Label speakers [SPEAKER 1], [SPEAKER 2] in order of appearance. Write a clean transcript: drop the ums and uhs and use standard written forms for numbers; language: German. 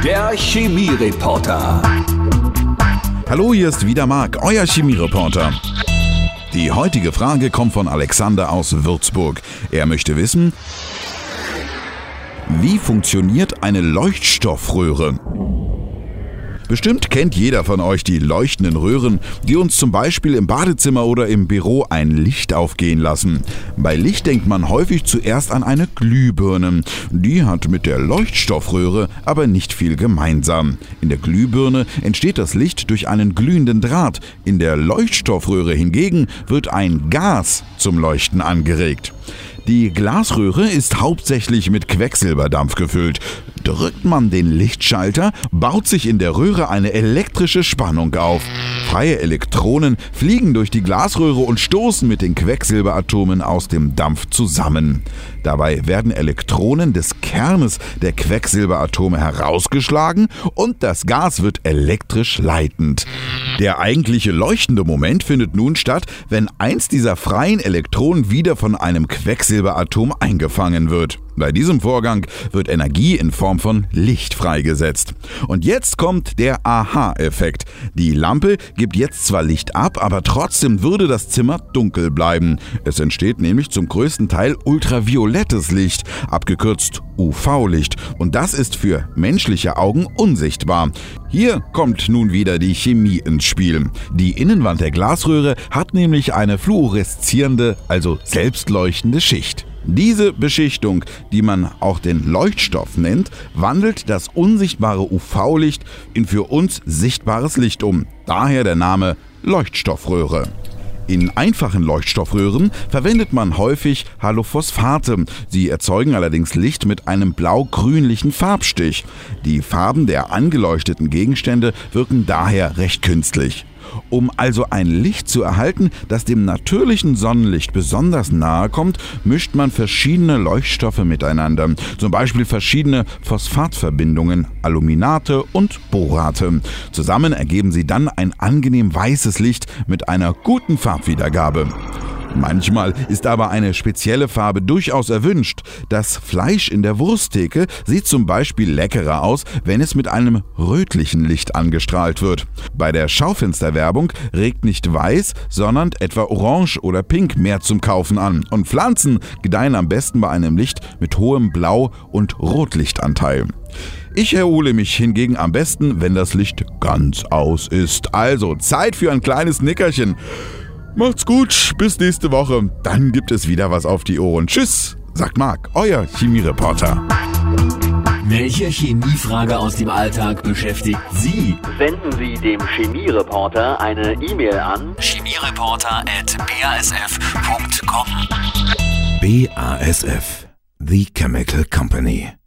[SPEAKER 1] Der Chemiereporter.
[SPEAKER 2] Hallo, hier ist wieder Marc, euer Chemiereporter. Die heutige Frage kommt von Alexander aus Würzburg. Er möchte wissen, wie funktioniert eine Leuchtstoffröhre? Bestimmt kennt jeder von euch die leuchtenden Röhren, die uns zum Beispiel im Badezimmer oder im Büro ein Licht aufgehen lassen. Bei Licht denkt man häufig zuerst an eine Glühbirne. Die hat mit der Leuchtstoffröhre aber nicht viel gemeinsam. In der Glühbirne entsteht das Licht durch einen glühenden Draht. In der Leuchtstoffröhre hingegen wird ein Gas zum Leuchten angeregt. Die Glasröhre ist hauptsächlich mit Quecksilberdampf gefüllt. Drückt man den Lichtschalter, baut sich in der Röhre eine elektrische Spannung auf. Freie Elektronen fliegen durch die Glasröhre und stoßen mit den Quecksilberatomen aus dem Dampf zusammen. Dabei werden Elektronen des Kernes der Quecksilberatome herausgeschlagen und das Gas wird elektrisch leitend. Der eigentliche leuchtende Moment findet nun statt, wenn eins dieser freien Elektronen wieder von einem Quecksilberatom eingefangen wird. Bei diesem Vorgang wird Energie in Form von Licht freigesetzt. Und jetzt kommt der Aha-Effekt. Die Lampe gibt jetzt zwar Licht ab, aber trotzdem würde das Zimmer dunkel bleiben. Es entsteht nämlich zum größten Teil ultraviolettes Licht, abgekürzt UV-Licht. Und das ist für menschliche Augen unsichtbar. Hier kommt nun wieder die Chemie ins Spiel. Die Innenwand der Glasröhre hat nämlich eine fluoreszierende, also selbstleuchtende Schicht. Diese Beschichtung, die man auch den Leuchtstoff nennt, wandelt das unsichtbare UV-Licht in für uns sichtbares Licht um. Daher der Name Leuchtstoffröhre. In einfachen Leuchtstoffröhren verwendet man häufig Halophosphate. Sie erzeugen allerdings Licht mit einem blau-grünlichen Farbstich. Die Farben der angeleuchteten Gegenstände wirken daher recht künstlich. Um also ein Licht zu erhalten, das dem natürlichen Sonnenlicht besonders nahe kommt, mischt man verschiedene Leuchtstoffe miteinander, zum Beispiel verschiedene Phosphatverbindungen, Aluminate und Borate. Zusammen ergeben sie dann ein angenehm weißes Licht mit einer guten Farbwiedergabe. Manchmal ist aber eine spezielle Farbe durchaus erwünscht. Das Fleisch in der Wursttheke sieht zum Beispiel leckerer aus, wenn es mit einem rötlichen Licht angestrahlt wird. Bei der Schaufensterwerbung regt nicht weiß, sondern etwa orange oder pink mehr zum Kaufen an. Und Pflanzen gedeihen am besten bei einem Licht mit hohem Blau- und Rotlichtanteil. Ich erhole mich hingegen am besten, wenn das Licht ganz aus ist. Also Zeit für ein kleines Nickerchen. Macht's gut, bis nächste Woche. Dann gibt es wieder was auf die Ohren. Tschüss, sagt Marc, euer Chemiereporter.
[SPEAKER 1] Welche Chemiefrage aus dem Alltag beschäftigt Sie?
[SPEAKER 3] Senden Sie dem Chemiereporter eine E-Mail an
[SPEAKER 1] chemiereporter@basf.com.
[SPEAKER 2] BASF, The Chemical Company.